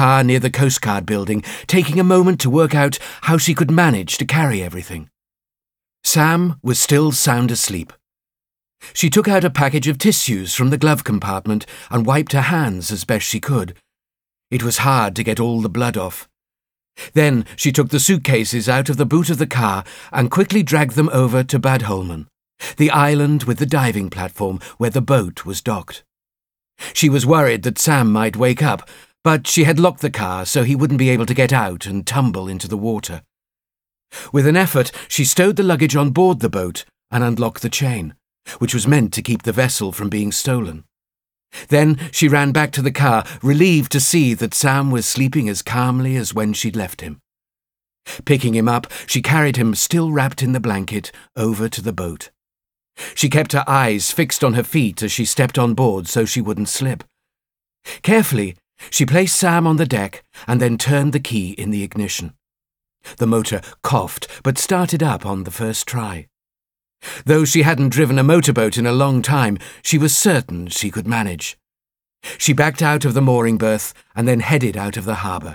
car near the Coast Guard building, taking a moment to work out how she could manage to carry everything. Sam was still sound asleep. She took out a package of tissues from the glove compartment and wiped her hands as best she could. It was hard to get all the blood off. Then she took the suitcases out of the boot of the car and quickly dragged them over to Bad Holman, the island with the diving platform where the boat was docked. She was worried that Sam might wake up, but she had locked the car so he wouldn't be able to get out and tumble into the water. With an effort, she stowed the luggage on board the boat and unlocked the chain, which was meant to keep the vessel from being stolen. Then she ran back to the car, relieved to see that Sam was sleeping as calmly as when she'd left him. Picking him up, she carried him, still wrapped in the blanket, over to the boat. She kept her eyes fixed on her feet as she stepped on board so she wouldn't slip. Carefully, she placed Sam on the deck and then turned the key in the ignition. The motor coughed but started up on the first try. Though she hadn't driven a motorboat in a long time, she was certain she could manage. She backed out of the mooring berth and then headed out of the harbour.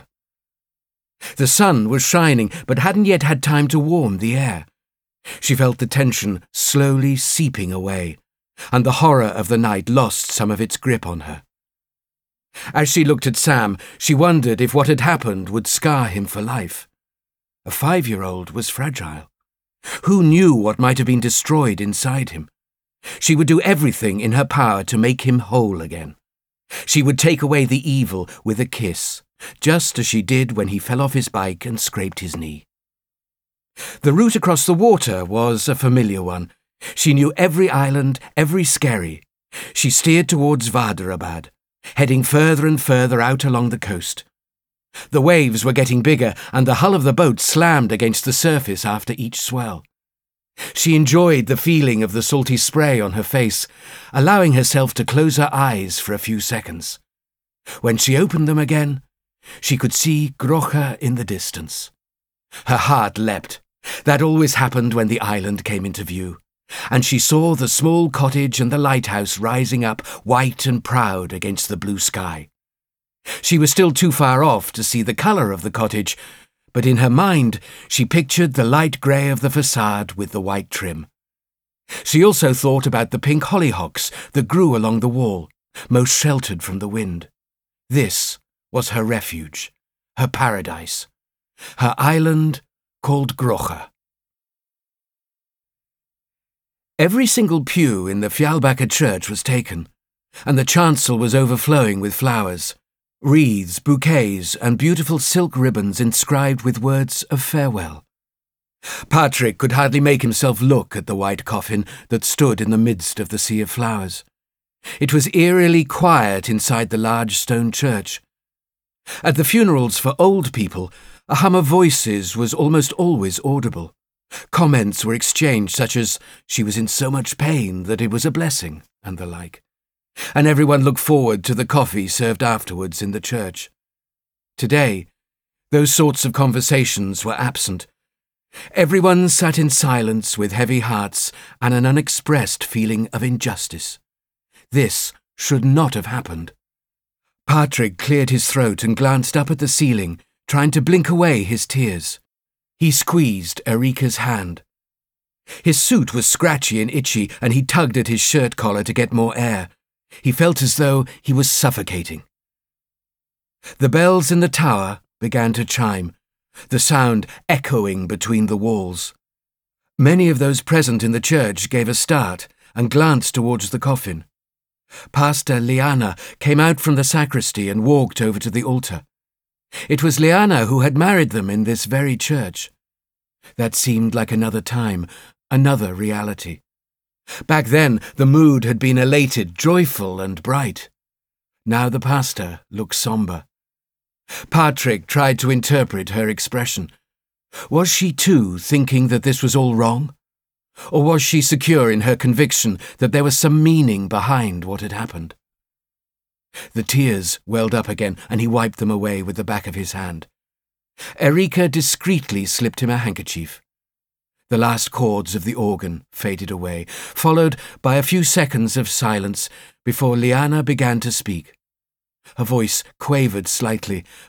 The sun was shining but hadn't yet had time to warm the air. She felt the tension slowly seeping away, and the horror of the night lost some of its grip on her. As she looked at Sam, she wondered if what had happened would scar him for life. A 5-year-old was fragile. Who knew what might have been destroyed inside him? She would do everything in her power to make him whole again. She would take away the evil with a kiss, just as she did when he fell off his bike and scraped his knee. The route across the water was a familiar one. She knew every island, every skerry. She steered towards Vadarabad, heading further and further out along the coast. The waves were getting bigger, and the hull of the boat slammed against the surface after each swell. She enjoyed the feeling of the salty spray on her face, allowing herself to close her eyes for a few seconds. When she opened them again, she could see Grocha in the distance. Her heart leapt. That always happened when the island came into view, and she saw the small cottage and the lighthouse rising up white and proud against the blue sky. She was still too far off to see the colour of the cottage, but in her mind she pictured the light grey of the facade with the white trim. She also thought about the pink hollyhocks that grew along the wall, most sheltered from the wind. This was her refuge, her paradise, her island called Grocha. Every single pew in the Fjallbacka church was taken, and the chancel was overflowing with flowers. Wreaths, bouquets, and beautiful silk ribbons inscribed with words of farewell. Patrick could hardly make himself look at the white coffin that stood in the midst of the sea of flowers. It was eerily quiet inside the large stone church. At the funerals for old people, a hum of voices was almost always audible. Comments were exchanged such as, "She was in so much pain that it was a blessing," and the like. And everyone looked forward to the coffee served afterwards in the church. Today, those sorts of conversations were absent. Everyone sat in silence with heavy hearts and an unexpressed feeling of injustice. This should not have happened. Patrick cleared his throat and glanced up at the ceiling, trying to blink away his tears. He squeezed Erika's hand. His suit was scratchy and itchy, and he tugged at his shirt collar to get more air. He felt as though he was suffocating. The bells in the tower began to chime, the sound echoing between the walls. Many of those present in the church gave a start and glanced towards the coffin. Pastor Liana came out from the sacristy and walked over to the altar. It was Liana who had married them in this very church. That seemed like another time, another reality. Back then, the mood had been elated, joyful and bright. Now the pastor looked sombre. Patrick tried to interpret her expression. Was she too thinking that this was all wrong? Or was she secure in her conviction that there was some meaning behind what had happened? The tears welled up again, and he wiped them away with the back of his hand. Erika discreetly slipped him a handkerchief. The last chords of the organ faded away, followed by a few seconds of silence before Liana began to speak. Her voice quavered slightly,